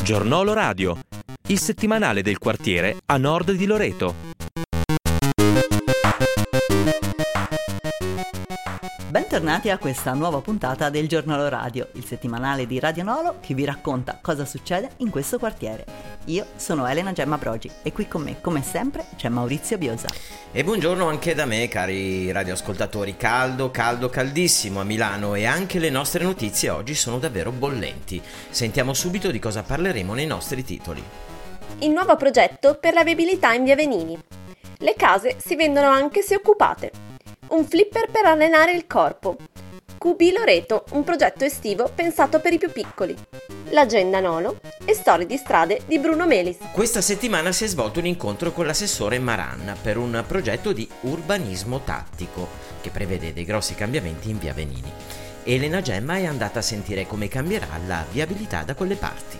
Giornolo Radio, il settimanale del quartiere a nord di Loreto. Bentornati a questa nuova puntata del Giornalo Radio, il settimanale di Radio Nolo che vi racconta cosa succede in questo quartiere. Io sono Elena Gemma Brogi e qui con me, come sempre, c'è Maurizio Biosa. E buongiorno anche da me, cari radioascoltatori. Caldissimo a Milano e anche le nostre notizie oggi sono davvero bollenti. Sentiamo subito di cosa parleremo nei nostri titoli. Il nuovo progetto per la viabilità in via Venini. Le case si vendono anche se occupate. Un flipper per allenare il corpo. QB Loreto, un progetto estivo pensato per i più piccoli. L'agenda Nolo e storie di strade di Bruno Melis. Questa settimana si è svolto un incontro con l'assessore Maran per un progetto di urbanismo tattico che prevede dei grossi cambiamenti in via Venini. Elena Gemma è andata a sentire come cambierà la viabilità da quelle parti.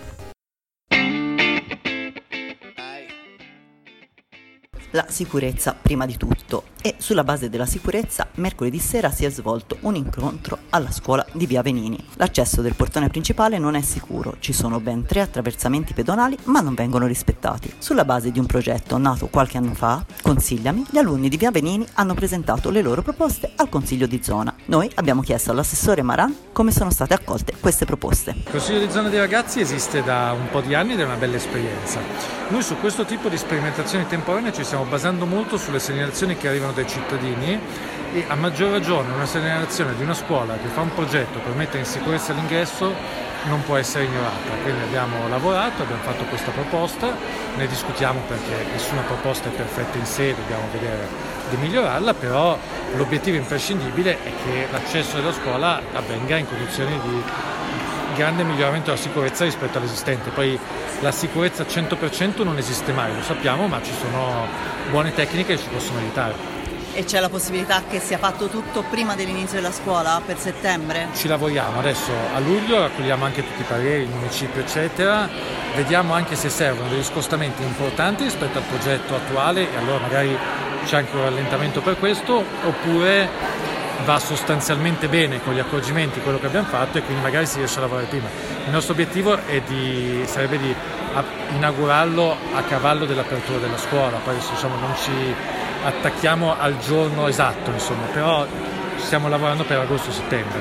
La sicurezza prima di tutto, e sulla base della sicurezza mercoledì sera si è svolto un incontro alla scuola di via Venini. L'accesso del portone principale non è sicuro, ci sono ben 3 attraversamenti pedonali ma non vengono rispettati. Sulla base di un progetto nato qualche anno fa, Consigliami, gli alunni di via Venini hanno presentato le loro proposte al consiglio di zona. Noi abbiamo chiesto all'assessore Maran come sono state accolte queste proposte. Il consiglio di zona dei ragazzi esiste da un po' di anni ed è una bella esperienza. Noi su questo tipo di sperimentazioni temporanee ci stiamo basando molto sulle segnalazioni che arrivano dai cittadini e a maggior ragione una segnalazione di una scuola che fa un progetto per mettere in sicurezza l'ingresso non può essere ignorata. Quindi abbiamo lavorato, abbiamo fatto questa proposta, ne discutiamo perché nessuna proposta è perfetta in sé, dobbiamo vedere di migliorarla, però l'obiettivo imprescindibile è che l'accesso della scuola avvenga in condizioni di grande miglioramento della sicurezza rispetto all'esistente. Poi la sicurezza al 100% non esiste mai, lo sappiamo, ma ci sono buone tecniche che ci possono aiutare. E c'è la possibilità che sia fatto tutto prima dell'inizio della scuola, per settembre? Ci lavoriamo, adesso a luglio raccogliamo anche tutti i pareri, il municipio eccetera, vediamo anche se servono degli scostamenti importanti rispetto al progetto attuale e allora magari c'è anche un rallentamento per questo, oppure va sostanzialmente bene con gli accorgimenti quello che abbiamo fatto e quindi magari si riesce a lavorare prima. Il nostro obiettivo sarebbe di inaugurarlo a cavallo dell'apertura della scuola, poi non ci attacchiamo al giorno esatto, però stiamo lavorando per agosto-settembre.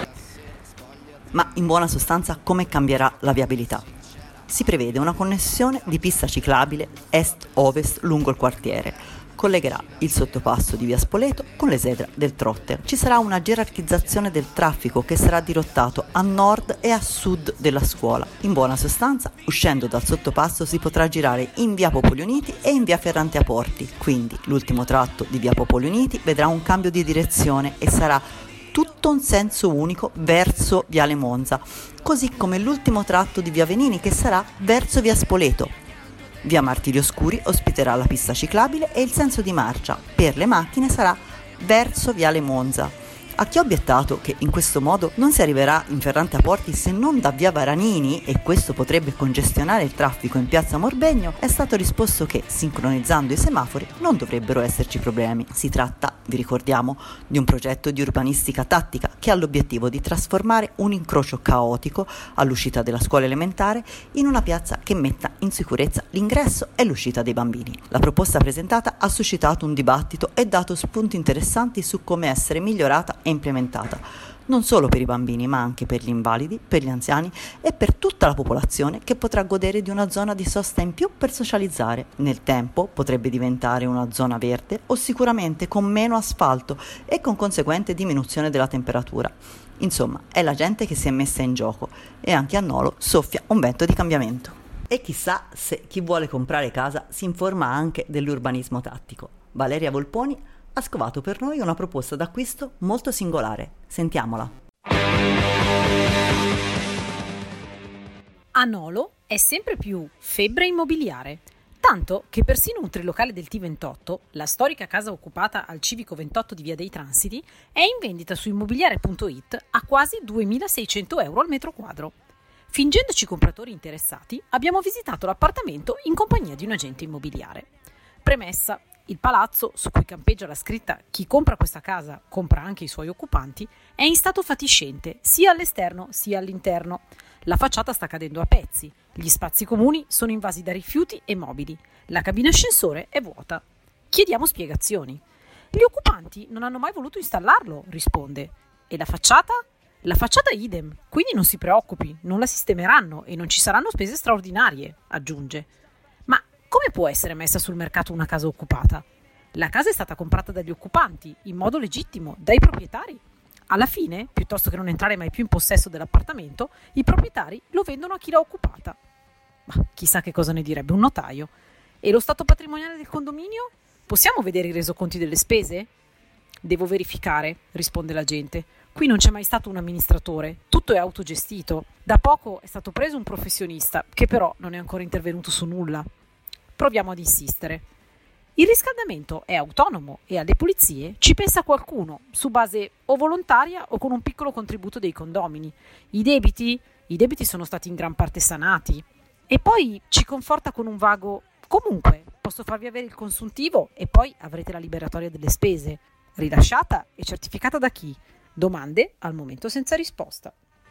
Ma in buona sostanza come cambierà la viabilità? Si prevede una connessione di pista ciclabile est-ovest lungo il quartiere. Collegherà il sottopasso di via Spoleto con l'esedra del Trotter. Ci sarà una gerarchizzazione del traffico che sarà dirottato a nord e a sud della scuola. In buona sostanza, uscendo dal sottopasso si potrà girare in via Popoli Uniti e in via Ferrante a Porti. Quindi l'ultimo tratto di via Popoli Uniti vedrà un cambio di direzione e sarà tutto un senso unico verso viale Monza, così come l'ultimo tratto di via Venini che sarà verso via Spoleto. Via Martirio Scuri ospiterà la pista ciclabile e il senso di marcia per le macchine sarà verso viale Monza. A chi ha obiettato che in questo modo non si arriverà in Ferrante a Porti se non da via Varanini e questo potrebbe congestionare il traffico in piazza Morbegno, è stato risposto che, sincronizzando i semafori, non dovrebbero esserci problemi. Si tratta, vi ricordiamo, di un progetto di urbanistica tattica che ha l'obiettivo di trasformare un incrocio caotico all'uscita della scuola elementare in una piazza che metta in sicurezza l'ingresso e l'uscita dei bambini. La proposta presentata ha suscitato un dibattito e dato spunti interessanti su come essere migliorata e implementata, non solo per i bambini ma anche per gli invalidi, per gli anziani e per tutta la popolazione che potrà godere di una zona di sosta in più per socializzare. Nel tempo potrebbe diventare una zona verde o sicuramente con meno asfalto e con conseguente diminuzione della temperatura. Insomma, è la gente che si è messa in gioco e anche a Nolo soffia un vento di cambiamento. E chissà se chi vuole comprare casa si informa anche dell'urbanismo tattico. Valeria Volponi ha scovato per noi una proposta d'acquisto molto singolare. Sentiamola. A Nolo è sempre più febbre immobiliare, tanto che persino un trilocale del T28, la storica casa occupata al civico 28 di Via dei Transiti, è in vendita su immobiliare.it a quasi 2.600 euro al metro quadro. Fingendoci compratori interessati, abbiamo visitato l'appartamento in compagnia di un agente immobiliare. Premessa: il palazzo, su cui campeggia la scritta «Chi compra questa casa compra anche i suoi occupanti», è in stato fatiscente sia all'esterno sia all'interno. La facciata sta cadendo a pezzi, gli spazi comuni sono invasi da rifiuti e mobili, la cabina ascensore è vuota. Chiediamo spiegazioni. Gli occupanti non hanno mai voluto installarlo, risponde. E la facciata? La facciata idem, quindi non si preoccupi, non la sistemeranno e non ci saranno spese straordinarie, aggiunge. Ma come può essere messa sul mercato una casa occupata? La casa è stata comprata dagli occupanti, in modo legittimo, dai proprietari. Alla fine, piuttosto che non entrare mai più in possesso dell'appartamento, i proprietari lo vendono a chi l'ha occupata. Ma chissà che cosa ne direbbe un notaio. E lo stato patrimoniale del condominio? Possiamo vedere i resoconti delle spese? Devo verificare, risponde l'agente. Qui non c'è mai stato un amministratore, tutto è autogestito. Da poco è stato preso un professionista, che però non è ancora intervenuto su nulla. Proviamo ad insistere. Il riscaldamento è autonomo e alle pulizie ci pensa qualcuno, su base o volontaria o con un piccolo contributo dei condomini. I debiti sono stati in gran parte sanati. E poi ci conforta con un vago: comunque, posso farvi avere il consuntivo e poi avrete la liberatoria delle spese. Rilasciata e certificata da chi? Domande al momento senza risposta.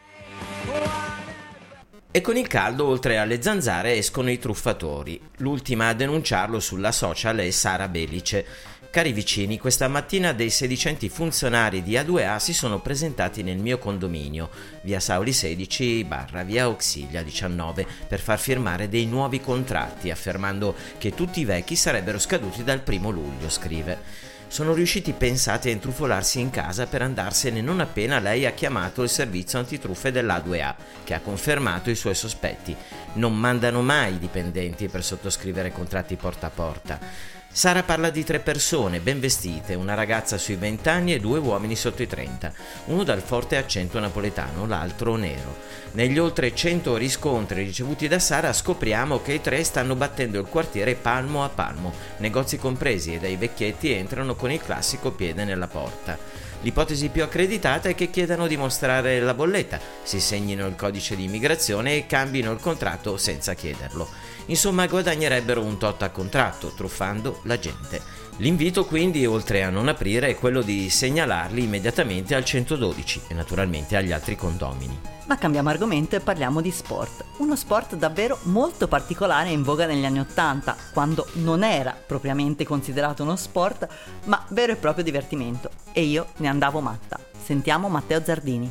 E con il caldo, oltre alle zanzare, escono i truffatori. L'ultima a denunciarlo sulla social è Sara Belice. Cari vicini, questa mattina dei sedicenti funzionari di A2A si sono presentati nel mio condominio, via Sauli 16 / via Auxilia 19, per far firmare dei nuovi contratti, affermando che tutti i vecchi sarebbero scaduti dal 1 luglio, scrive. Sono riusciti pensati a intrufolarsi in casa per andarsene non appena lei ha chiamato il servizio antitruffe dell'A2A, che ha confermato i suoi sospetti. Non mandano mai i dipendenti per sottoscrivere contratti porta a porta. Sara parla di 3 persone ben vestite, una ragazza sui 20 anni e 2 uomini sotto i 30, uno dal forte accento napoletano, l'altro nero. Negli oltre 100 riscontri ricevuti da Sara scopriamo che i 3 stanno battendo il quartiere palmo a palmo, negozi compresi, e dai vecchietti entrano con il classico piede nella porta. L'ipotesi più accreditata è che chiedano di mostrare la bolletta, si segnino il codice di immigrazione e cambino il contratto senza chiederlo. Insomma, guadagnerebbero un tot a contratto, truffando la gente. L'invito quindi, oltre a non aprire, è quello di segnalarli immediatamente al 112 e naturalmente agli altri condomini. Ma cambiamo argomento e parliamo di sport. Uno sport davvero molto particolare in voga negli anni '80, quando non era propriamente considerato uno sport, ma vero e proprio divertimento. E io ne andavo matta. Sentiamo Matteo Zardini.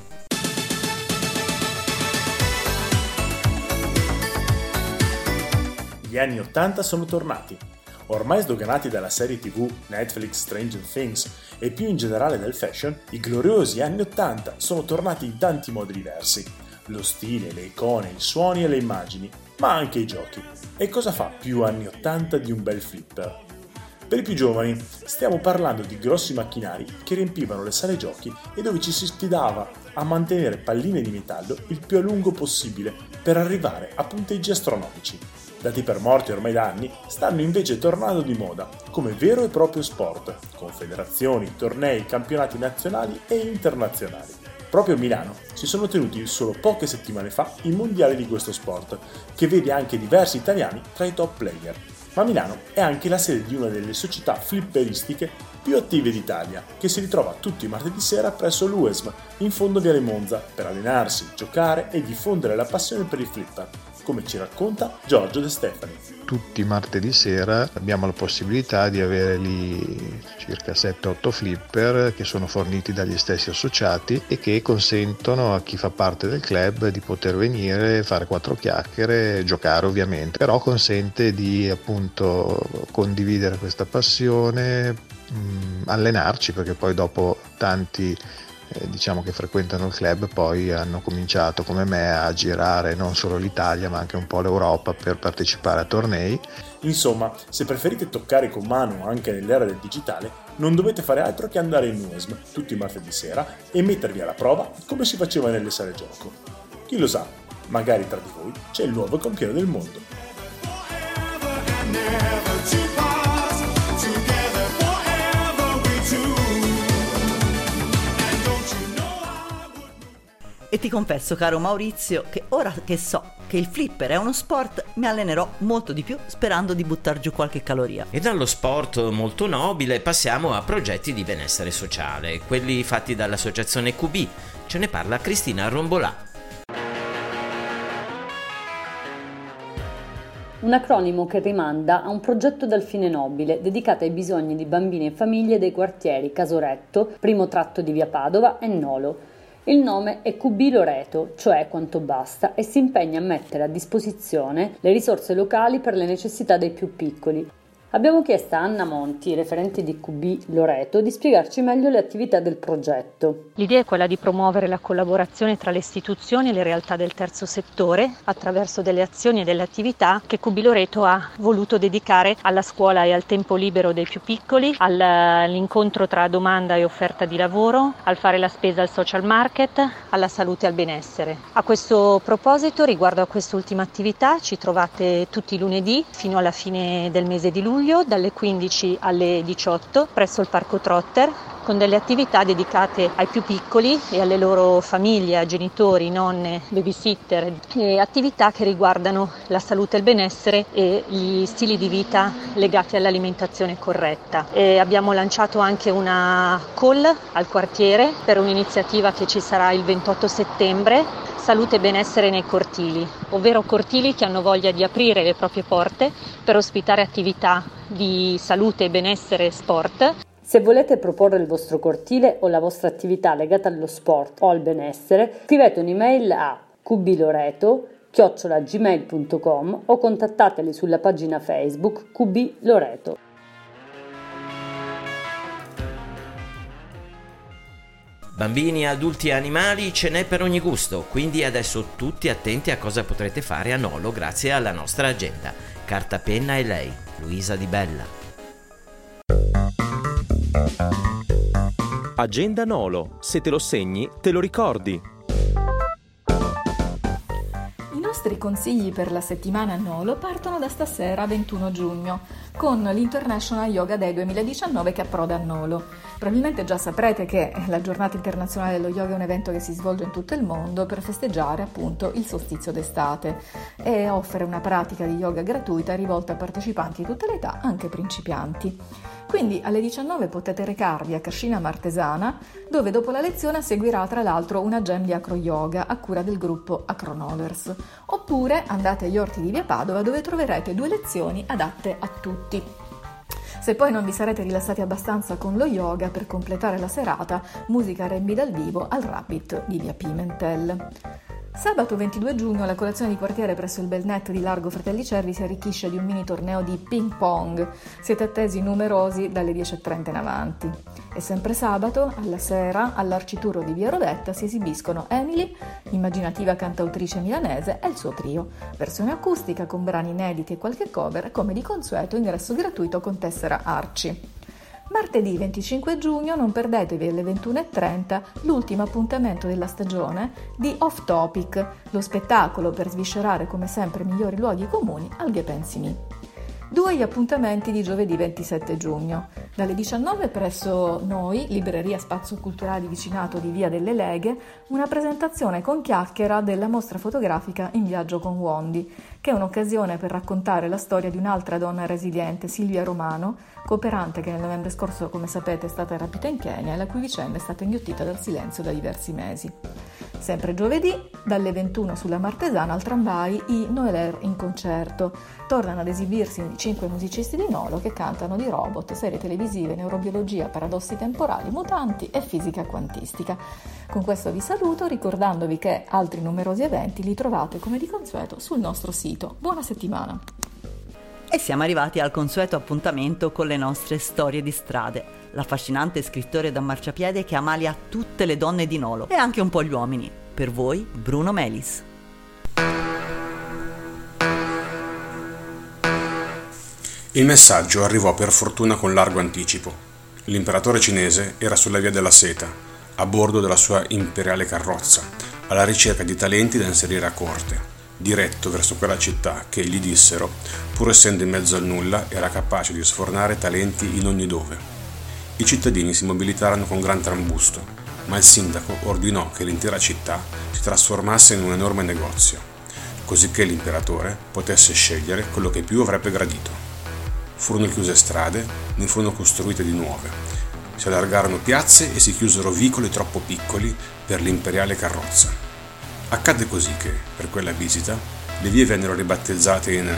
Gli anni '80 sono tornati. Ormai sdoganati dalla serie TV Netflix Stranger Things e più in generale del fashion, i gloriosi anni '80 sono tornati in tanti modi diversi. Lo stile, le icone, i suoni e le immagini, ma anche i giochi. E cosa fa più anni '80 di un bel flipper? Per i più giovani, stiamo parlando di grossi macchinari che riempivano le sale giochi e dove ci si sfidava a mantenere palline di metallo il più a lungo possibile per arrivare a punteggi astronomici. Dati per morti ormai da anni, stanno invece tornando di moda come vero e proprio sport, con federazioni, tornei, campionati nazionali e internazionali. Proprio a Milano si sono tenuti solo poche settimane fa i mondiali di questo sport, che vede anche diversi italiani tra i top player. Ma Milano è anche la sede di una delle società flipperistiche più attive d'Italia, che si ritrova tutti i martedì sera presso l'UESM, in fondo Viale Monza, per allenarsi, giocare e diffondere la passione per il flipper, come ci racconta Giorgio De Stefani. Tutti i martedì sera abbiamo la possibilità di avere lì circa 7-8 flipper che sono forniti dagli stessi associati e che consentono a chi fa parte del club di poter venire, fare 4 chiacchiere, giocare ovviamente, però consente di appunto condividere questa passione, allenarci, perché poi dopo tanti diciamo che frequentano il club poi hanno cominciato come me a girare non solo l'Italia ma anche un po' l'Europa per partecipare a tornei. Insomma, se preferite toccare con mano anche nell'era del digitale, non dovete fare altro che andare in UESM tutti i martedì sera e mettervi alla prova come si faceva nelle sale gioco. Chi lo sa, magari tra di voi c'è il nuovo campione del mondo. E ti confesso, caro Maurizio, che ora che so che il flipper è uno sport, mi allenerò molto di più sperando di buttar giù qualche caloria. E dallo sport molto nobile passiamo a progetti di benessere sociale, quelli fatti dall'associazione QB. Ce ne parla Cristina Rombolà. un acronimo che rimanda a un progetto dal fine nobile dedicato ai bisogni di bambini e famiglie dei quartieri Casoretto, primo tratto di via Padova e Nolo. Il nome è QB Loreto, cioè quanto basta, e si impegna a mettere a disposizione le risorse locali per le necessità dei più piccoli. Abbiamo chiesto a Anna Monti, referente di QB Loreto, di spiegarci meglio le attività del progetto. L'idea è quella di promuovere la collaborazione tra le istituzioni e le realtà del terzo settore attraverso delle azioni e delle attività che QB Loreto ha voluto dedicare alla scuola e al tempo libero dei più piccoli, all'incontro tra domanda e offerta di lavoro, al fare la spesa al social market, alla salute e al benessere. A questo proposito, riguardo a quest'ultima attività, ci trovate tutti i lunedì fino alla fine del mese di luglio, dalle 15 alle 18 presso il Parco Trotter, con delle attività dedicate ai più piccoli e alle loro famiglie, a genitori, nonne, babysitter, e attività che riguardano la salute e il benessere e gli stili di vita legati all'alimentazione corretta. E abbiamo lanciato anche una call al quartiere per un'iniziativa che ci sarà il 28 settembre, Salute e benessere nei cortili, ovvero cortili che hanno voglia di aprire le proprie porte per ospitare attività di salute, benessere e sport. Se volete proporre il vostro cortile o la vostra attività legata allo sport o al benessere, scrivete un'email a qbloreto@gmail.com o contattateli sulla pagina Facebook QB Loreto. Bambini, adulti e animali, ce n'è per ogni gusto, quindi adesso tutti attenti a cosa potrete fare a Nolo grazie alla nostra agenda. Carta, penna e lei, Luisa Di Bella. Agenda Nolo, se te lo segni, te lo ricordi. I nostri consigli per la settimana Nolo partono da stasera 21 giugno con l'International Yoga Day 2019 che approda a Nolo. Probabilmente già saprete che la giornata internazionale dello yoga è un evento che si svolge in tutto il mondo per festeggiare appunto il solstizio d'estate e offre una pratica di yoga gratuita rivolta a partecipanti di tutte le età, anche principianti. Quindi alle 19 potete recarvi a Cascina Martesana, dove dopo la lezione seguirà tra l'altro una jam di acro yoga a cura del gruppo Acronovers. Oppure andate agli orti di via Padova, dove troverete 2 lezioni adatte a tutti. Se poi non vi sarete rilassati abbastanza con lo yoga, per completare la serata, musica R&B dal vivo al Rabbit di via Pimentel. Sabato 22 giugno la colazione di quartiere presso il Belnet di Largo Fratelli Cervi si arricchisce di un mini torneo di ping pong. Siete attesi numerosi dalle 10:30 in avanti. E sempre sabato, alla sera, all'Arcituro di via Rodetta si esibiscono Emily, immaginativa cantautrice milanese, e il suo trio. Versione acustica con brani inediti e qualche cover, come di consueto ingresso gratuito con tessera Arci. Martedì 25 giugno non perdetevi alle 21:30 l'ultimo appuntamento della stagione di Off Topic, lo spettacolo per sviscerare come sempre migliori luoghi comuni al Che pensi mi. 2 gli appuntamenti di giovedì 27 giugno. Dalle 19 presso noi, Libreria Spazio Culturale di Vicinato di Via delle Leghe, una presentazione con chiacchiera della mostra fotografica In viaggio con Wondi, che è un'occasione per raccontare la storia di un'altra donna resiliente, Silvia Romano, cooperante che nel novembre scorso, come sapete, è stata rapita in Kenya e la cui vicenda è stata inghiottita dal silenzio da diversi mesi. Sempre giovedì, dalle 21 sulla Martesana al tramvai, i Noelair in concerto. Tornano ad esibirsi 5 musicisti di Nolo che cantano di robot, serie televisive, neurobiologia, paradossi temporali, mutanti e fisica quantistica. Con questo vi saluto, ricordandovi che altri numerosi eventi li trovate come di consueto sul nostro sito. Buona settimana! E siamo arrivati al consueto appuntamento con le nostre storie di strade. L'affascinante scrittore da marciapiede che ammalia tutte le donne di Nolo e anche un po' gli uomini. Per voi, Bruno Melis. Il messaggio arrivò per fortuna con largo anticipo. L'imperatore cinese era sulla via della seta, a bordo della sua imperiale carrozza, alla ricerca di talenti da inserire a corte, diretto verso quella città che, gli dissero, pur essendo in mezzo al nulla, era capace di sfornare talenti in ogni dove. I cittadini si mobilitarono con gran trambusto, ma il sindaco ordinò che l'intera città si trasformasse in un enorme negozio, così che l'imperatore potesse scegliere quello che più avrebbe gradito. Furono chiuse strade, ne furono costruite di nuove. Si allargarono piazze e si chiusero vicoli troppo piccoli per l'imperiale carrozza. Accadde così che, per quella visita, le vie vennero ribattezzate in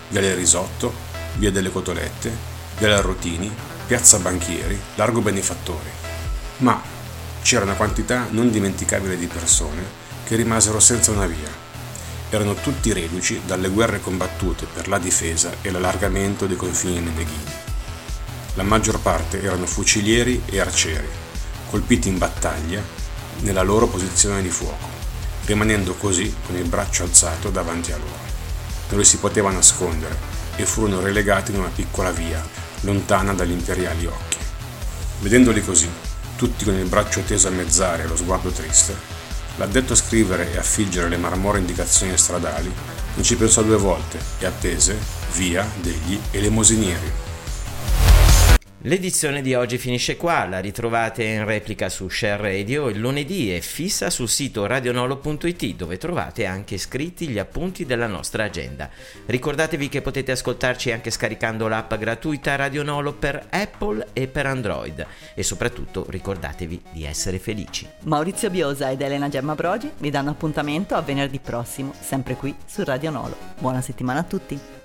Viale Risotto, Via delle Cotolette, Viale Arrotini, Piazza Banchieri, Largo Benefattori. Ma c'era una quantità non dimenticabile di persone che rimasero senza una via. Erano tutti reduci dalle guerre combattute per la difesa e l'allargamento dei confini meneghini. La maggior parte erano fucilieri e arcieri, colpiti in battaglia nella loro posizione di fuoco, rimanendo così con il braccio alzato davanti a loro. Non li si poteva nascondere e furono relegati in una piccola via, lontana dagli imperiali occhi. Vedendoli così, tutti con il braccio teso a mezz'aria e lo sguardo triste, l'addetto a scrivere e a figgere le marmoree indicazioni stradali non ci pensò 2 volte e attese via degli elemosinieri. L'edizione di oggi finisce qua, la ritrovate in replica su Share Radio il lunedì e fissa sul sito radionolo.it, dove trovate anche scritti gli appunti della nostra agenda. Ricordatevi che potete ascoltarci anche scaricando l'app gratuita Radio Nolo per Apple e per Android, e soprattutto ricordatevi di essere felici. Maurizio Biosa ed Elena Gemma Brogi vi danno appuntamento a venerdì prossimo, sempre qui su Radio Nolo. Buona settimana a tutti!